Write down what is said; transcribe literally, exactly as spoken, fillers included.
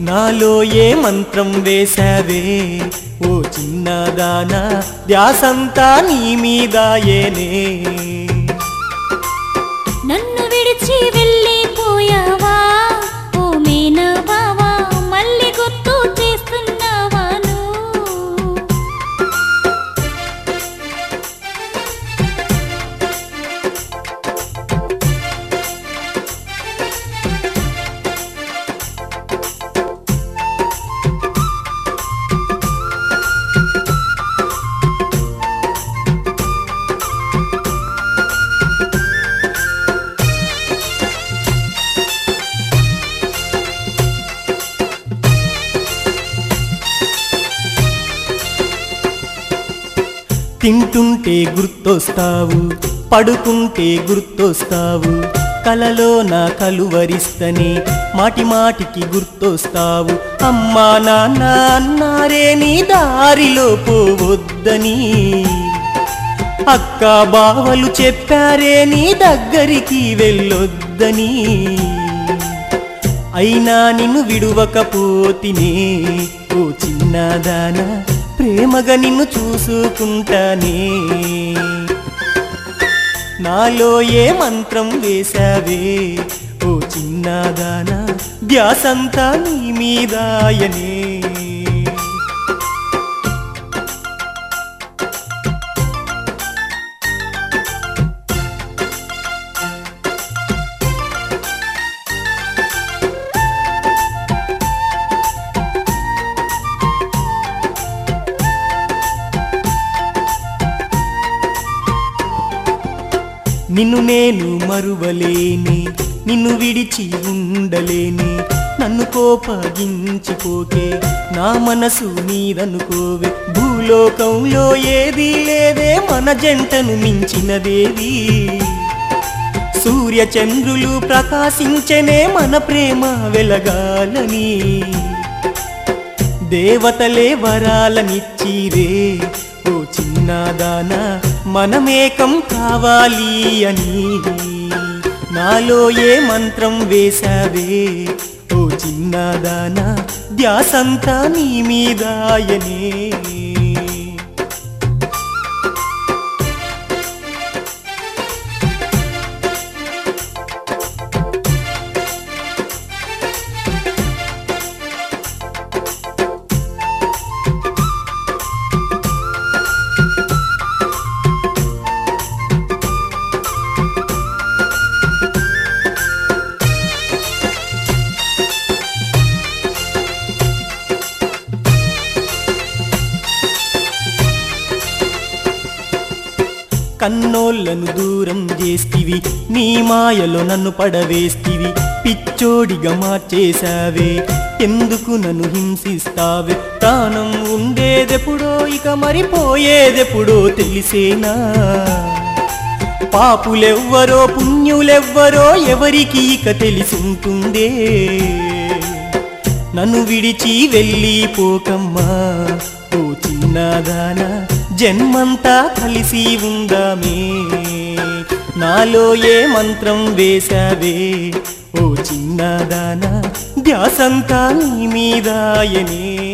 నాలో ఏ మంత్రం వేశావే ఓ చిన్నదానా, ధ్యాసంతా నీ మీదాయేనే. నన్ను విడిచి వెళ్ళిపోయావా ఓ మేనా బావా, మళ్ళీ గుర్తు చేస్తున్నావా నువ్వు? తింటుంటే గుర్తొస్తావు, పడుకుంటే గుర్తొస్తావు, కలలో నా కలువరిస్తనే మాటి మాటికి గుర్తొస్తావు. అమ్మా నాన్న అన్నారే నీ దారిలో పోవద్దని, అక్క బావలు చెప్పారే నీ దగ్గరికి వెళ్ళొద్దని. అయినా నిన్ను విడువకపోతినే ఓ చిన్నదానా, ప్రేమగా నిన్ను చూసుకుంటానే. నాలో ఏ మంత్రం వేశావే ఓ చిన్నదానా, ధ్యాసంతా నీ మీదాయనే. నిన్ను నేను మరువలేని, నిన్ను విడిచి ఉండలేని, నన్ను కోపగించిపోకే నా మనసు నీదనుకోవే. భూలోకంలో ఏదీ లేదే మన జంటను మించినదేది, సూర్య చంద్రులు ప్రకాశించనే మన ప్రేమ వెలగాలని. దేవతలే వరాలనిచ్చిరే ఓ చిన్నదానా, మనమేకం కావాలి అని. నాలో ఏ మంత్రం వేశావే ఓ చిన్నదానా, ధ్యాసంతా నీ మీదాయనే. కన్నోళ్లను దూరం చేస్తివి, నీ మాయలో నన్ను పడవేస్తివి. పిచ్చోడిగా మార్చేశావే, ఎందుకు నన్ను హింసిస్తావే? ప్రాణం ఉండేదెప్పుడో ఇక మరిపోయేదెప్పుడో తెలిసేనా? పాపులెవ్వరో పుణ్యులెవ్వరో ఎవరికి ఇక తెలిసుంటుందే? నన్ను విడిచి వెళ్ళిపోకమ్మా ఓ చిన్నదానా, జన్మంతా కలిసి ఉందామే. నాలో ఏ మంత్రం వేశావే ఓ చిన్నదానా, ధ్యాసంతా నీ మీదాయనే.